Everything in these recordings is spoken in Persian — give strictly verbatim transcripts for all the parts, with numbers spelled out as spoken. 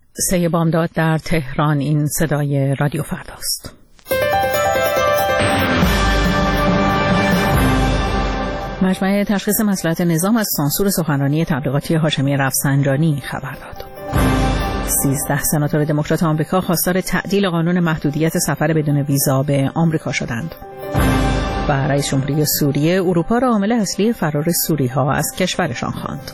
سه بامداد در تهران. این صدای رادیو فرداست. مجمع تشخیص مصلحت نظام از سانسور سخنرانی تبلیغاتی هاشمی رفسنجانی خبر داد. سیزده سناتور دموکرات آمریکا خواستار تعدیل قانون محدودیت سفر بدون ویزا به آمریکا شدند. و رئیس جمهوری سوریه اروپا را عامل اصلی فرار سوری‌ها از کشورشان خواند.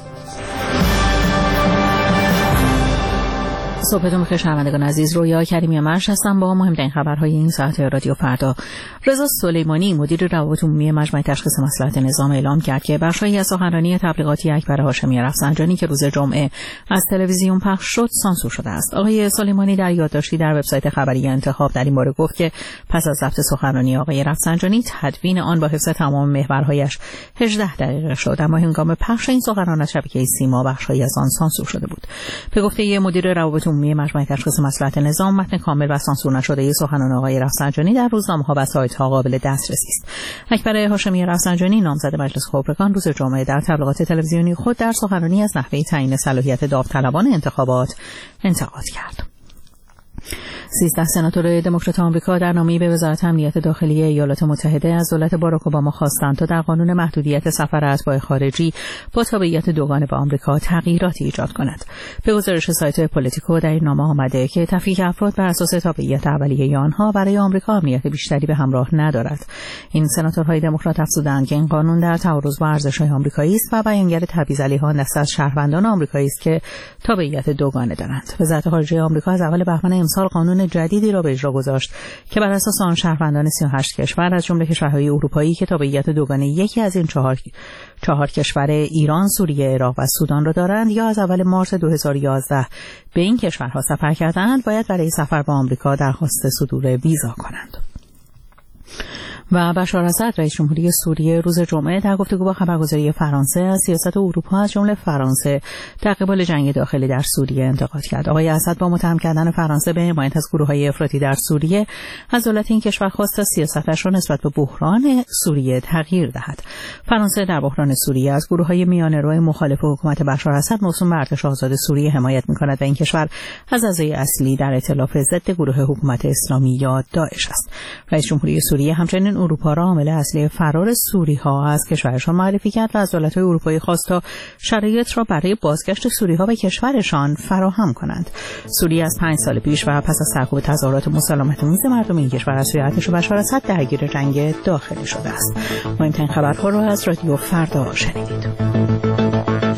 صبحتون بخیر شنوندگان عزیز، رویا کریمی مرش هستم با مهمترین خبرهای این ساعت رادیو فردا. رضا سلیمانی مدیر روابط عمومی مجمع تشخیص مصلحت نظام اعلام کرد که بخشی از سخنرانی تبلیغاتی اکبر هاشمی رفسنجانی که روز جمعه از تلویزیون پخش شد سانسور شده است. آقای سلیمانی در یادداشتی در وبسایت خبری انتخاب در این باره گفت که پس از ضبط سخنرانی آقای رفسنجانی تدوین آن با حفظ تمام محورهایش هجده دقیقه شد، اما هنگام پخش این سخنرانی از شبکه سیما بخشی از آن سانسور شده بود. به گفته مدیر روابط عمومی مجمع تشخیص مصلحت نظام، متن کامل و سانسور نشده سخنان آقای رفسنجانی در روزنامه‌ها و سایت‌ها قابل دسترسی است. اکبر هاشمی رفسنجانی نامزد مجلس خبرگان روز جمعه در تبلیغات تلویزیونی خود در سخنرانی از نحوه تعیین صلاحیت داوطلبان انتخابات انتقاد کرد. سیزده سناتور دموکرات آمریکا در نامه‌ای به وزارت امنیت داخلی ایالات متحده از دولت باراک اوباما خواستند تا در قانون محدودیت سفر اتباع خارجی با تابعیت دوگانه به آمریکا تغییراتی ایجاد کند. به گزارش سایت پولیتیکو در این نامه آمده که تفکیک افراد بر اساس تابعیت اولیه آنها برای آمریکا امنیت بیشتری به همراه ندارد. این سناتورهای دموکرات افزودند که این قانون در تعارض با ارزش‌های آمریکایی است و بیانگر تبعیض علیه آن دسته از شهروندان آمریکایی است که تابعیت دوگانه دارند. وزارت خارجه آمریکا از اول بهمن امسال قانون جدیدی را به اجرا گذاشت که بر اساس آن شهروندان سی و هشت کشور از جمله کشورهای اروپایی که تابعیت دوگانه یکی از این چهار چهار کشور ایران، سوریه، عراق و سودان را دارند یا از اول مارس دو هزار و یازده به این کشورها سفر کردند باید برای سفر به آمریکا درخواست صدور ویزا کنند. و بشار اسد رئیس جمهوری سوریه روز جمعه در گفتگو با خبرگزاری فرانسه از سیاست اروپا از جمله فرانسه در قبال جنگ داخلی در سوریه انتقاد کرد. آقای اسد با متهم کردن فرانسه به حمایت از گروه‌های افراطی در سوریه از دولت این کشور خواست تا سیاستش را نسبت به بحران سوریه تغییر دهد. فرانسه در بحران سوریه از گروه‌های میانه‌رو مخالف حکومت بشار اسد موسوم به ارتش آزاد سوریه حمایت می‌کند و این کشور از اعضای اصلی در ائتلاف ضد گروه حکومت اسلامی یا داعش است. رئیس جمهوری سوریه همچنین اروپا را عامل اصلی فرار سوری‌ها از کشورشان معرفی کرد و از دولت‌های اروپایی خواست تا شرایط را برای بازگشت سوری‌ها به کشورشان فراهم کنند. سوریه از پنج سال پیش و پس از سرکوب تظاهرات مسالمت‌آمیز مردم این کشور از سوی ارتش بشار اسد درگیر جنگ داخلی شده است. مهمترین خبرها را از رادیو فردا شنیدید.